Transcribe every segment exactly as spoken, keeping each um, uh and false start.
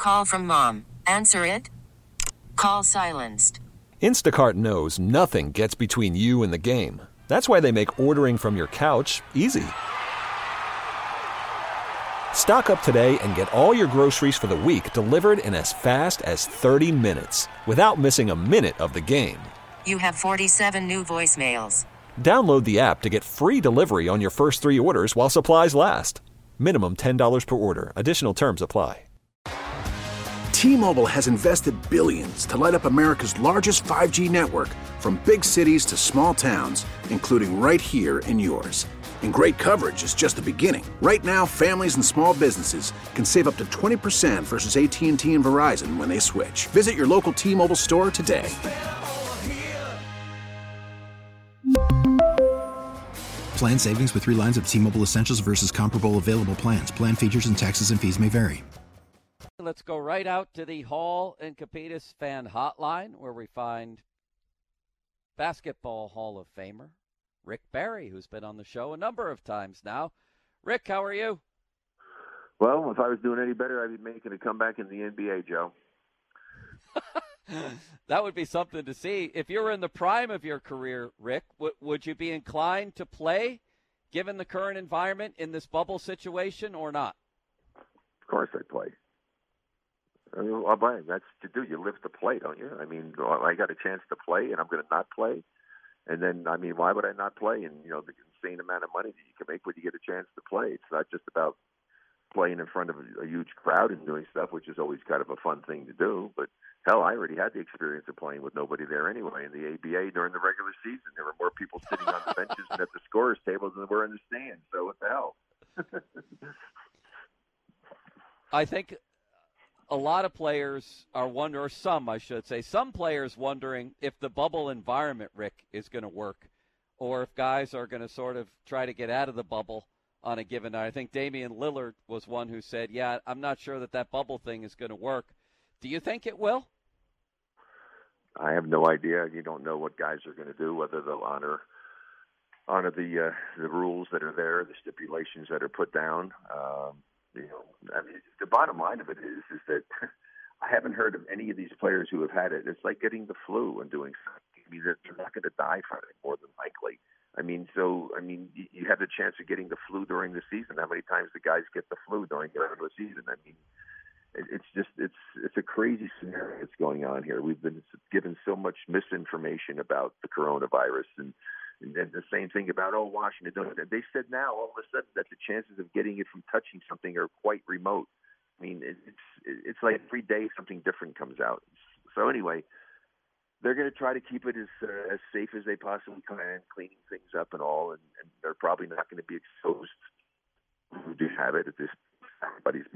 Call from mom. Answer it. Call silenced. Instacart knows nothing gets between you and the game. That's why they make ordering from your couch easy. Stock up today and get all your groceries for the week delivered in as fast as thirty minutes without missing a minute of the game. You have forty-seven new voicemails. Download the app to get free delivery on your first three orders while supplies last. Minimum ten dollars per order. Additional terms apply. T-Mobile has invested billions to light up America's largest five G network, from big cities to small towns, including right here in yours. And great coverage is just the beginning. Right now, families and small businesses can save up to twenty percent versus A T and T and Verizon when they switch. Visit your local T-Mobile store today. Plan savings with three lines of T-Mobile Essentials versus comparable available plans. Plan features and taxes and fees may vary. Let's go right out to the Hall and Capitas fan hotline, where we find Basketball Hall of Famer Rick Barry, who's been on the show a number of times now. Rick, how are you? Well, if I was doing any better, I'd be making a comeback in the N B A, Joe. That would be something to see. If you were in the prime of your career, Rick, w- would you be inclined to play, given the current environment in this bubble situation, or not? Of course I'd play. I mean, well, that's to do. You live to play, don't you? I mean, I got a chance to play, and I'm going to not play. And then, I mean, why would I not play? And, you know, the insane amount of money that you can make when you get a chance to play. It's not just about playing in front of a, a huge crowd and doing stuff, which is always kind of a fun thing to do. But, hell, I already had the experience of playing with nobody there anyway. In the A B A during the regular season, there were more people sitting on the benches and at the scorer's tables than there were in the stands. So what the hell? I think a lot of players are wondering, or some, I should say, some players wondering if the bubble environment, Rick, is going to work, or if guys are going to sort of try to get out of the bubble on a given night. I think Damian Lillard was one who said, yeah, I'm not sure that that bubble thing is going to work. Do you think it will? I have no idea. You don't know what guys are going to do, whether they'll honor honor the uh, the rules that are there, the stipulations that are put down. Um, you know, I mean, the bottom line of it is is that I haven't heard of any of these players who have had it. It's like getting the flu and doing something. I mean, they're, they're not going to die from it, more than likely. I mean, so, I mean, you, you have the chance of getting the flu during the season. How many times do guys get the flu during the regular season? I mean, it, it's just, it's it's a crazy scenario that's going on here. We've been given so much misinformation about the coronavirus, and, and then the same thing about, oh, Washington. They said now, all of a sudden, that the chances of getting it from touching something are quite remote. I mean, it, it's it's like every day something different comes out. So anyway, they're going to try to keep it as uh, as safe as they possibly can, cleaning things up and all, and, and they're probably not going to be exposed who do have it at this. Everybody's.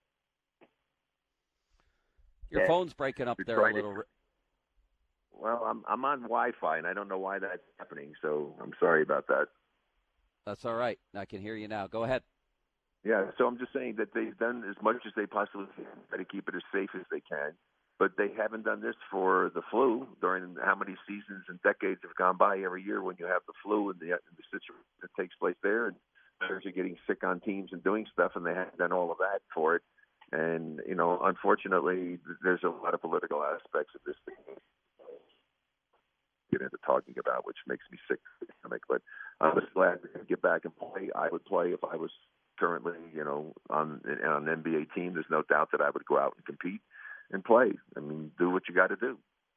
Your yeah. phone's breaking up there a little. To, well, I'm I'm on Wi-Fi, and I don't know why that's happening, so I'm sorry about that. That's all right. I can hear you now. Go ahead. Yeah, so I'm just saying that they've done as much as they possibly can to keep it as safe as they can. But they haven't done this for the flu during how many seasons and decades have gone by every year when you have the flu and the, and the situation that takes place there. And players are getting sick on teams and doing stuff, and they haven't done all of that for it. And, you know, unfortunately, there's a lot of political aspects of this thing get into talking about, which makes me sick to the stomach. But I was glad to get back and play. I would play if I was currently, you know, on, on an N B A team. There's no doubt that I would go out and compete and play. I mean, do what you got to do.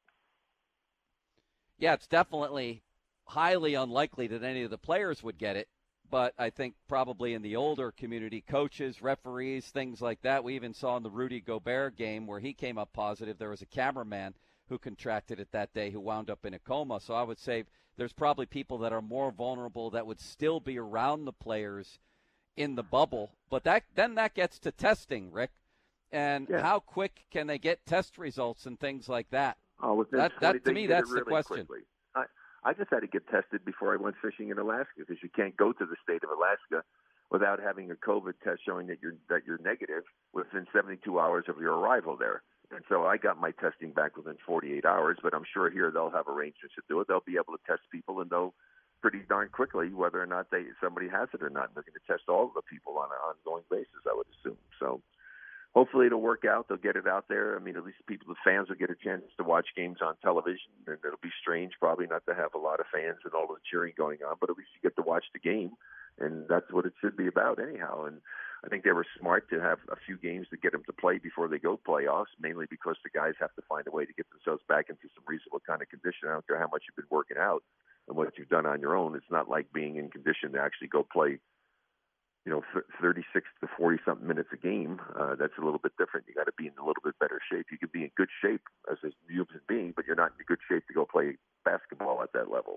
Yeah, it's definitely highly unlikely that any of the players would get it, but I think probably in the older community, coaches, referees, things like that. We even saw in the Rudy Gobert game where he came up positive, there was a cameraman who contracted it that day who wound up in a coma. So I would say there's probably people that are more vulnerable that would still be around the players in the bubble. But that then that gets to testing, Rick. And yeah. how quick can they get test results and things like that? Oh, that, that to me, that's really the question. Quickly. I, I just had to get tested before I went fishing in Alaska, because you can't go to the state of Alaska without having a COVID test showing that you're that you're negative within seventy-two hours of your arrival there. And so I got my testing back within forty-eight hours. But I'm sure here they'll have arrangements to do it. They'll be able to test people and know pretty darn quickly whether or not they somebody has it or not. And they're going to test all of the people on an ongoing basis, I would assume. So. hopefully it'll work out. They'll get it out there. I mean, at least people, the fans will get a chance to watch games on television. And it'll be strange probably not to have a lot of fans and all the cheering going on, but at least you get to watch the game. And that's what it should be about anyhow. And I think they were smart to have a few games to get them to play before they go playoffs, mainly because the guys have to find a way to get themselves back into some reasonable kind of condition. I don't care how much you've been working out and what you've done on your own. It's not like being in condition to actually go play, you know, thirty-six to forty-something minutes a game. Uh, that's a little bit different. You got to be in a little bit better shape. You can be in good shape as a human being, but you're not in good shape to go play basketball at that level.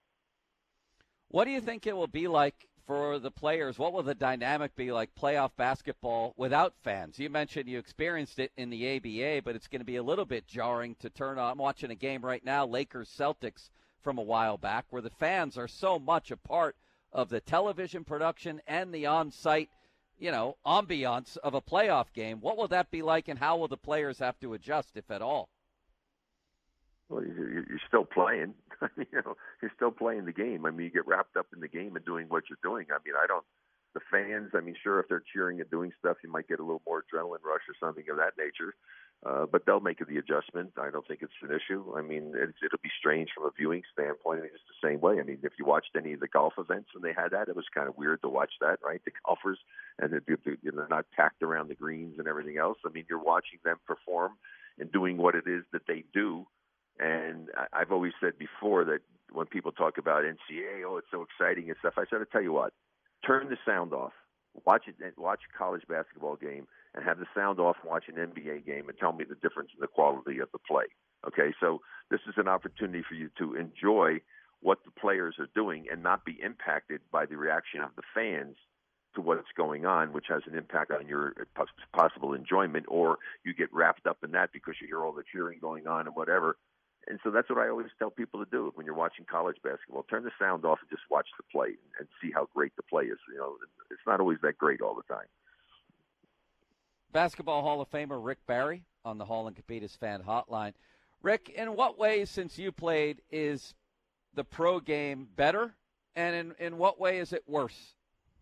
What do you think it will be like for the players? What will the dynamic be like, playoff basketball without fans? You mentioned you experienced it in the A B A, but it's going to be a little bit jarring to turn on. I'm watching a game right now, Lakers-Celtics from a while back, where the fans are so much a part of the television production and the on-site, you know, ambiance of a playoff game. What will that be like, and how will the players have to adjust, if at all? Well, you're still playing. you know, you're still playing the game. I mean, you get wrapped up in the game and doing what you're doing. I mean, I don't. The fans. I mean, sure, if they're cheering and doing stuff, you might get a little more adrenaline rush or something of that nature. Uh, but they'll make the adjustment. I don't think it's an issue. I mean, it's, it'll be strange from a viewing standpoint. It's the same way. I mean, if you watched any of the golf events when they had that, it was kind of weird to watch that, right? The golfers, and they're, they're not packed around the greens and everything else. I mean, you're watching them perform and doing what it is that they do. And I've always said before that when people talk about N C A A, oh, it's so exciting and stuff, I said, I'll tell you what, turn the sound off. Watch it. Watch a college basketball game and have the sound off and watch an N B A game and tell me the difference in the quality of the play. Okay, so this is an opportunity for you to enjoy what the players are doing and not be impacted by the reaction of the fans to what's going on, which has an impact on your possible enjoyment, or you get wrapped up in that because you hear all the cheering going on and whatever. And so that's what I always tell people to do when you're watching college basketball. Turn the sound off and just watch the play and see how great the play is. You know, it's not always that great all the time. Basketball Hall of Famer Rick Barry on the Hall and Capitas fan hotline. Rick, in what ways, since you played, is the pro game better, and in, in what way is it worse?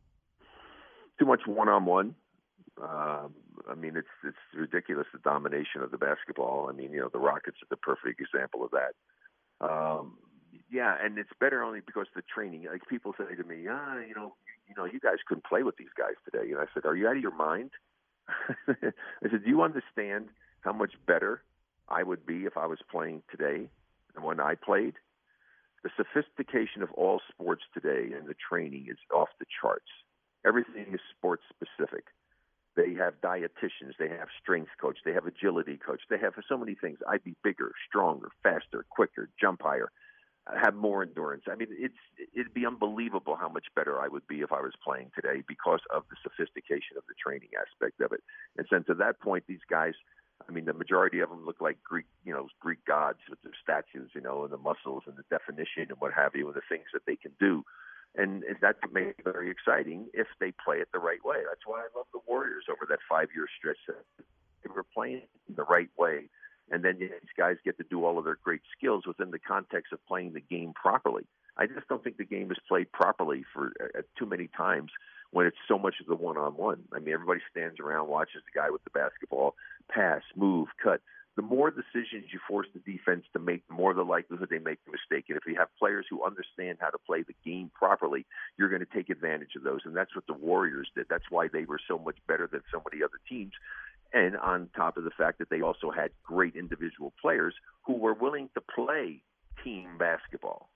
Too much one-on-one. Um, I mean, it's it's ridiculous, the domination of the basketball. I mean, you know, the Rockets are the perfect example of that. Um, yeah, and it's better only because the training. Like people say to me, ah, you know, you, you know, you guys couldn't play with these guys today. And I said, are you out of your mind? I said, do you understand how much better I would be if I was playing today than when I played? The sophistication of all sports today and the training is off the charts. Everything is sports specific. They have dietitians, they have strength coach, they have agility coach, they have so many things. I'd be bigger, stronger, faster, quicker, jump higher, have more endurance. I mean, it's it'd be unbelievable how much better I would be if I was playing today because of the sophistication of the training aspect of it. And so to that point, these guys, I mean, the majority of them look like Greek, you know, Greek gods with their statues, you know, and the muscles and the definition and what have you, and the things that they can do. And that makes it very exciting if they play it the right way. That's why I love the Warriors over that five-year stretch. They were playing it the right way. And then these guys get to do all of their great skills within the context of playing the game properly. I just don't think the game is played properly for uh, too many times when it's so much of the one-on-one. I mean, everybody stands around, watches the guy with the basketball, pass, move, cut. The more decisions you force the defense to make, the more the likelihood they make the mistake. And if you have players who understand how to play the game properly, you're going to take advantage of those. And that's what the Warriors did. That's why they were so much better than so many other teams. And on top of the fact that they also had great individual players who were willing to play team basketball.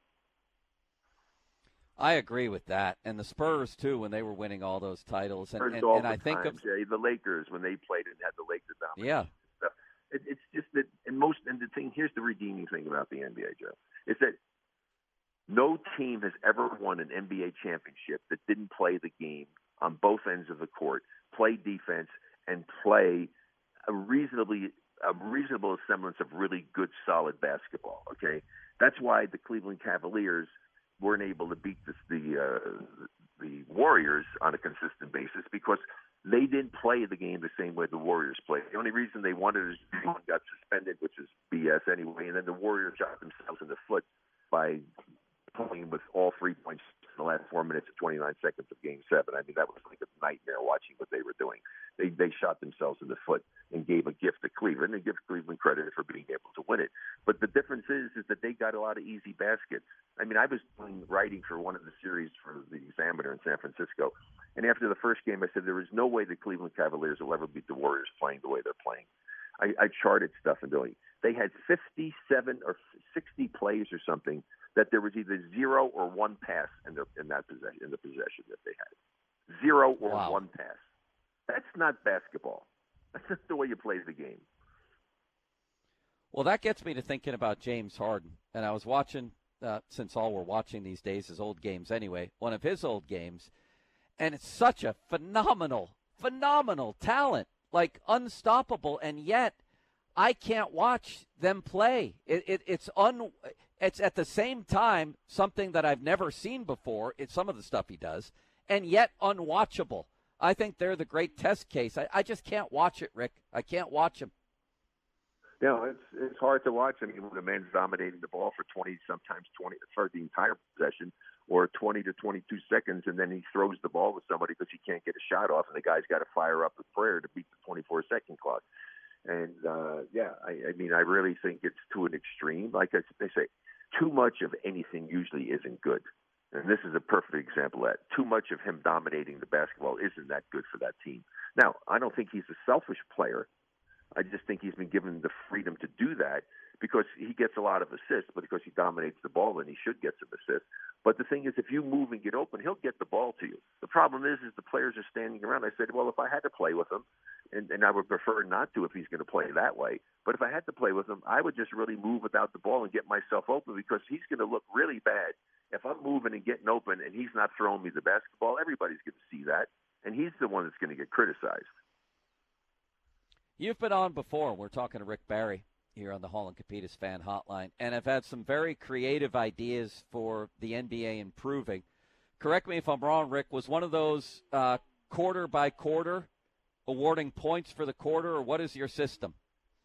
I agree with that. And the Spurs, too, when they were winning all those titles. And, and, all and the I think times, of yeah, the Lakers, when they played and had the Lakers dominate. Yeah. It, it's just that, and most, and the thing, here's the redeeming thing about the N B A, Joe, is that no team has ever won an N B A championship that didn't play the game on both ends of the court, play defense, and play a reasonably, a reasonable semblance of really good, solid basketball. Okay, that's why the Cleveland Cavaliers weren't able to beat this, the uh, the Warriors on a consistent basis because they didn't play the game the same way the Warriors played. The only reason they won it is one got suspended, which is B S anyway, and then the Warriors shot themselves in the foot by playing with all three-point in the last four minutes and twenty-nine seconds of Game Seven. I mean, that was like a nightmare watching what they were doing. They they shot themselves in the foot and gave a gift to Cleveland and give Cleveland credit for being able to win it. But the difference is is that they got a lot of easy baskets. I mean, I was doing writing for one of the series for the Examiner in San Francisco, and after the first game, I said there is no way the Cleveland Cavaliers will ever beat the Warriors playing the way they're playing. I, I charted stuff and doing. They had fifty-seven or sixty plays or something that there was either zero or one pass in the in that possession in the possession that they had. Zero or wow. one pass. That's not basketball. That's just the way you play the game. Well, that gets me to thinking about James Harden. And I was watching, uh, since all we're watching these days is old games anyway, one of his old games. And it's such a phenomenal, phenomenal talent, like unstoppable. And yet I can't watch them play. It, it, it's un, it's at the same time something that I've never seen before. It's some of the stuff he does, and yet unwatchable. I think they're the great test case. I, I just can't watch it, Rick. I can't watch him. You know, it's it's hard to watch. I mean, when a man's dominating the ball for twenty, sometimes twenty, for the entire possession, or twenty to twenty-two seconds, and then he throws the ball to somebody because he can't get a shot off, and the guy's got to fire up a prayer to beat the twenty-four second clock. And uh, yeah, I, I mean, I really think it's to an extreme. Like I, they say, too much of anything usually isn't good. And this is a perfect example of that. Too much of him dominating the basketball isn't that good for that team. Now, I don't think he's a selfish player. I just think he's been given the freedom to do that because he gets a lot of assists, but because he dominates the ball, then he should get some assists. But the thing is, if you move and get open, he'll get the ball to you. The problem is, is the players are standing around. I said, well, if I had to play with him, and, and I would prefer not to if he's going to play that way, but if I had to play with him, I would just really move without the ball and get myself open because he's going to look really bad. If I'm moving and getting open and he's not throwing me the basketball, everybody's going to see that, and he's the one that's going to get criticized. You've been on before. We're talking to Rick Barry here on the Hall and Capitas Fan Hotline, and I've had some very creative ideas for the N B A improving. Correct me if I'm wrong, Rick. Was one of those uh, quarter by quarter, awarding points for the quarter, or what is your system?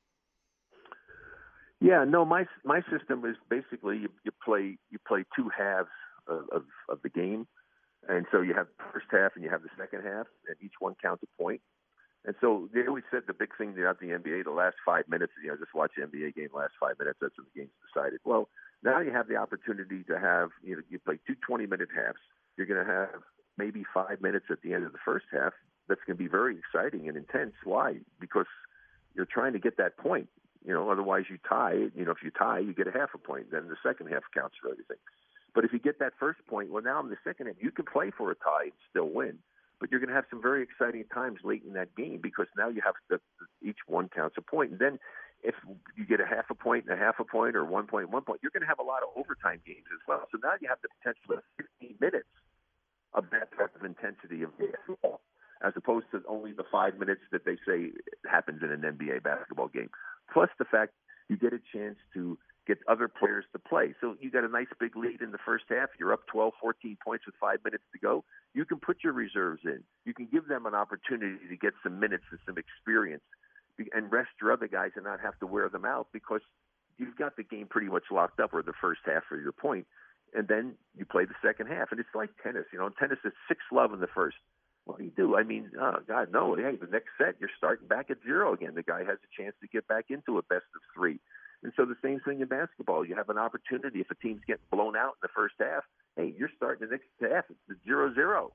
Yeah, no, my my system is basically you, you play you play two halves of, of, of the game, and so you have the first half and you have the second half, and each one counts a point. And so they always said the big thing throughout the N B A, the last five minutes, you know, just watch the N B A game, last five minutes, that's when the game's decided. Well, now you have the opportunity to have, you know, you play two twenty-minute halves. You're going to have maybe five minutes at the end of the first half. That's going to be very exciting and intense. Why? Because you're trying to get that point. You know, otherwise you tie. You know, if you tie, you get a half a point. Then the second half counts for everything. But if you get that first point, well, now in the second half, you can play for a tie and still win. But you're going to have some very exciting times late in that game because now you have the, each one counts a point. And then if you get a half a point and a half a point or one point, one point, you're going to have a lot of overtime games as well. So now you have the potential of fifteen minutes of that type of intensity of basketball, as opposed to only the five minutes that they say happens in an N B A basketball game. Plus the fact you get a chance to get other players to play. So you got a nice big lead in the first half. You're up twelve, fourteen points with five minutes to go. You can put your reserves in. You can give them an opportunity to get some minutes and some experience and rest your other guys and not have to wear them out because you've got the game pretty much locked up or the first half for your point. And then you play the second half. And it's like tennis. You know, in tennis, it's six love in the first. What do you do? I mean, oh, God, no. Hey, the next set, you're starting back at zero again. The guy has a chance to get back into a best of three. And so the same thing in basketball. You have an opportunity. If a team's getting blown out in the first half, hey, you're starting the next half. It's zero zero.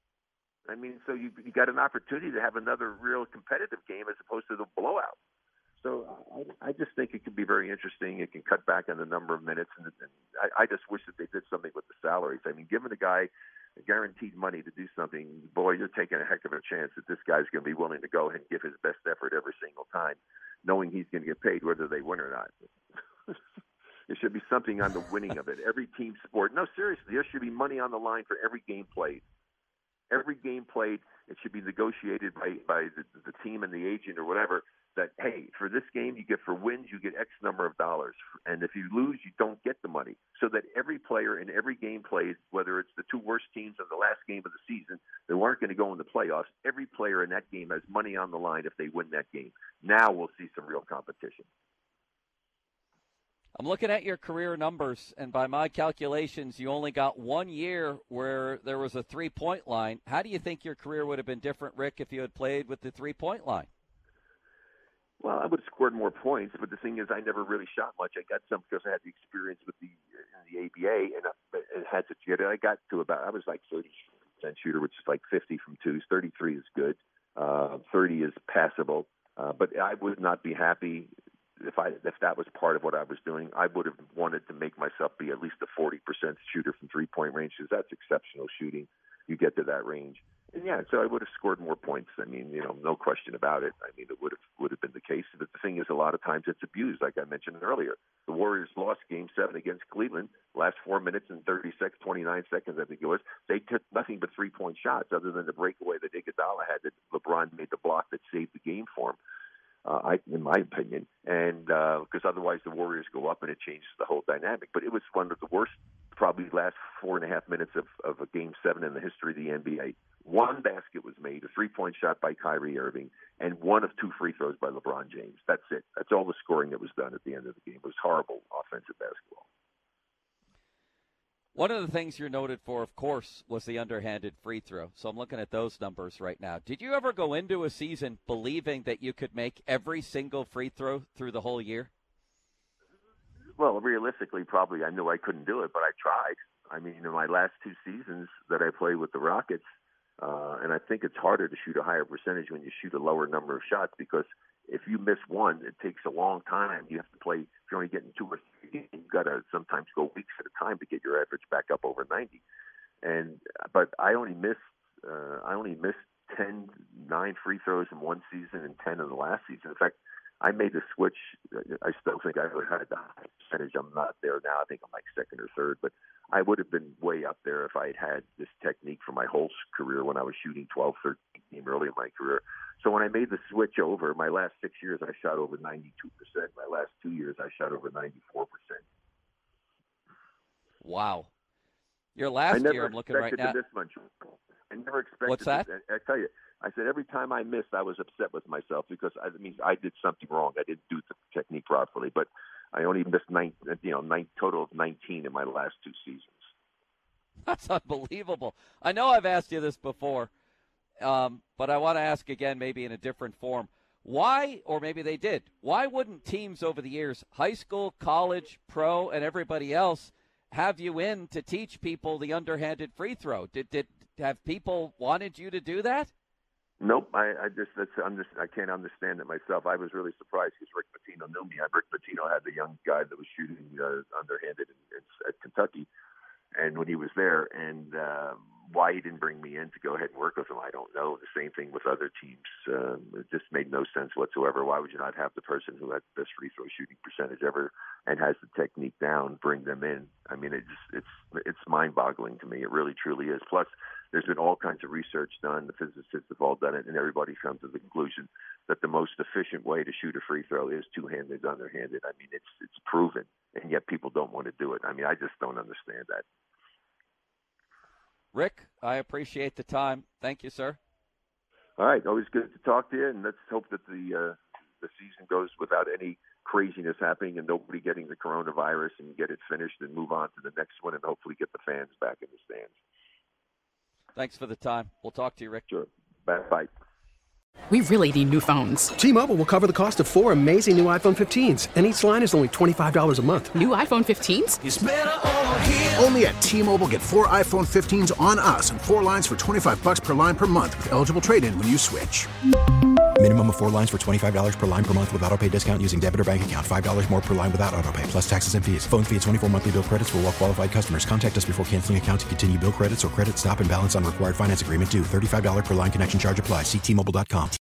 I mean, so you you got an opportunity to have another real competitive game as opposed to the blowout. So I, I just think it can be very interesting. It can cut back on the number of minutes. And, and I, I just wish that they did something with the salaries. I mean, giving a guy guaranteed money to do something, boy, you're taking a heck of a chance that this guy's going to be willing to go ahead and give his best effort every single time, knowing he's going to get paid whether they win or not. There should be something on the winning of it. Every team sport. No, seriously, there should be money on the line for every game played. Every game played, it should be negotiated by, by the, the team and the agent or whatever that, hey, for this game, you get for wins, you get X number of dollars. And if you lose, you don't get the money. So that every player in every game played, whether it's the two worst teams of the last game of the season that weren't going to go in the playoffs, every player in that game has money on the line if they win that game. Now we'll see some real competition. I'm looking at your career numbers, and by my calculations, you only got one year where there was a three-point line. How do you think your career would have been different, Rick, if you had played with the three-point line? Well, I would have scored more points, but the thing is, I never really shot much. I got some because I had the experience with the the A B A, and I, it had to get it. I got to about, I was like thirty percent shooter, which is like fifty from twos. thirty-three is good. Uh, thirty is passable. Uh, but I would not be happy if I if that was part of what I was doing. I would have wanted to make myself be at least a forty percent shooter from three-point range, because that's exceptional shooting. You get to that range. And yeah, so I would have scored more points. I mean, you know, no question about it. I mean, it would have would have been the case. But the thing is, a lot of times it's abused, like I mentioned earlier. The Warriors lost Game Seven against Cleveland. Last four minutes and thirty seconds, twenty-nine seconds, I think it was. They took nothing but three-point shots, other than the breakaway that Iguodala had that LeBron made the block that saved the game for him. Uh, I, in my opinion, and because uh, otherwise the Warriors go up and it changes the whole dynamic. But it was one of the worst, probably last four and a half minutes of, of a Game Seven in the history of the N B A. One basket was made, a three-point shot by Kyrie Irving, and one of two free throws by LeBron James. That's it. That's all the scoring that was done at the end of the game. It was horrible offensive basketball. One of the things you're noted for, of course, was the underhanded free throw. So I'm looking at those numbers right now. Did you ever go into a season believing that you could make every single free throw through the whole year? Well, realistically, probably I knew I couldn't do it, but I tried. I mean, in my last two seasons that I played with the Rockets, uh, and I think it's harder to shoot a higher percentage when you shoot a lower number of shots, because if you miss one, it takes a long time. You have to play, if you're only getting two or three, you've got to sometimes go weeks at a time to get your average back up over ninety. And but I only missed, uh, I only missed ten, nine free throws in one season and ten in the last season. In fact, I made the switch. I still think I would have had the high percentage. I'm not there now. I think I'm like second or third, but I would have been way up there if I had had this technique for my whole career when I was shooting twelve, thirteen early in my career. So when I made the switch over, my last six years, I shot over ninety-two percent. My last two years, I shot over ninety-four percent. Wow. Your last year, I'm looking right now. This much. I never expected. What's that? This. I tell you, I said every time I missed, I was upset with myself, because I mean I did something wrong. I didn't do the technique properly, but I only missed nine, you know, nine total of nineteen in my last two seasons. That's unbelievable. I know I've asked you this before, um, but I want to ask again, maybe in a different form. Why, or maybe they did, why wouldn't teams over the years, high school, college, pro, and everybody else, have you in to teach people the underhanded free throw? Did did have people wanted you to do that? Nope, I, I just that's I'm just I can't understand it myself. I was really surprised because Rick Pitino knew me. Rick Pitino had the young guy that was shooting uh, underhanded in, in, at Kentucky, and when he was there, and uh, why he didn't bring me in to go ahead and work with him, I don't know. The same thing with other teams. Uh, it just made no sense whatsoever. Why would you not have the person who has the best free throw shooting percentage ever and has the technique down, bring them in? I mean, it's it's it's mind-boggling to me. It really, truly is. Plus, there's been all kinds of research done. The physicists have all done it, and everybody's come to the conclusion that the most efficient way to shoot a free throw is two-handed, underhanded. I mean, it's it's proven, and yet people don't want to do it. I mean, I just don't understand that. Rick, I appreciate the time. Thank you, sir. All right, always good to talk to you, and let's hope that the uh, the season goes without any craziness happening and nobody getting the coronavirus, and get it finished and move on to the next one, and hopefully get the fans back in the stands. Thanks for the time. We'll talk to you, Rick. Sure. Bye. We really need new phones. T-Mobile will cover the cost of four amazing new iPhone fifteens, and each line is only twenty-five dollars a month. New iPhone fifteens? It's better over here. Only at T-Mobile, get four iPhone fifteens on us and four lines for twenty-five dollars per line per month with eligible trade-in when you switch. Minimum of four lines for twenty-five dollars per line per month with autopay discount using debit or bank account. five dollars more per line without autopay, plus taxes and fees. Phone fee at twenty-four monthly bill credits for well-qualified customers. Contact us before canceling account to continue bill credits or credit stop and balance on required finance agreement due. thirty-five dollars per line connection charge applies. See T Mobile dot com.